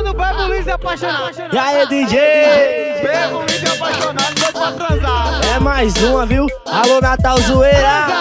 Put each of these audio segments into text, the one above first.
do Bebo Liz apaixonado. E aí, DJ? Bebo Liz apaixonado, doido pra transar. É mais uma, viu? Alô, Natal Zoeira.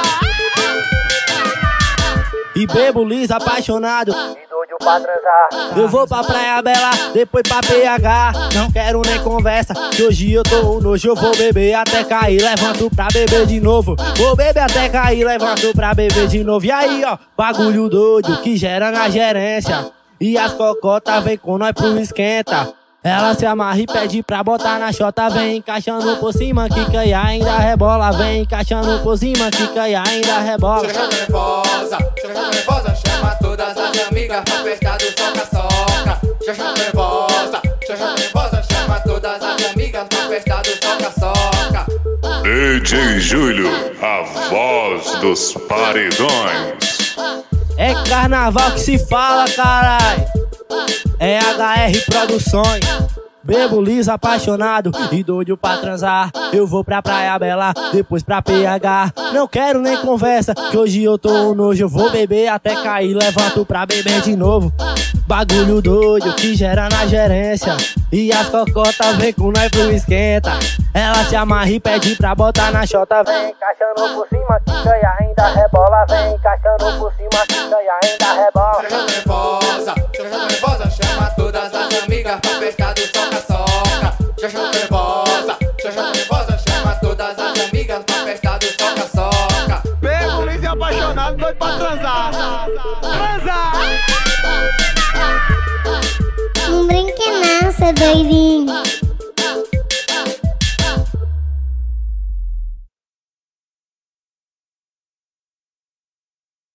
E Bebo Liz apaixonado e doido pra transar. Eu vou pra Praia Bela, depois pra PH. Não quero nem conversa, que hoje eu tô nojo. Eu vou beber até cair, levanto pra beber de novo. Vou beber até cair, levanto pra beber de novo. E aí, ó, bagulho doido que gera na gerência. E as cocotas vem com nós pro esquenta. Ela se amarra e pede pra botar na chota. Vem encaixando por cima, quica e ainda rebola. Vem encaixando por cima, quica e ainda rebola. Chega nervosa, chama todas as amigas pra festa do soca-soca. Chega nervosa, chama todas as amigas pra festa do soca-soca. DJ Júlio, a voz dos paredões. É carnaval que se fala, carai. É HR Produções. Bebo Liz apaixonado e doido pra transar. Eu vou pra Praia Bela, depois pra PH. Não quero nem conversa, que hoje eu tô nojo. Eu vou beber até cair, levanto pra beber de novo. Bagulho doido que gera na gerência. E as cocotas vem com nós pro esquenta. Ela se amarra e pede pra botar na chota. Vem encaixando por cima, quica e ainda rebola. Vem encaixando por cima, quica e ainda rebola. Chega nervosa, chama todas as amigas pra festa do soca-soca. Chega nervosa, chama todas as amigas pra festa do soca-soca. Bebo Liz apaixonado, doido pra transar. Transar.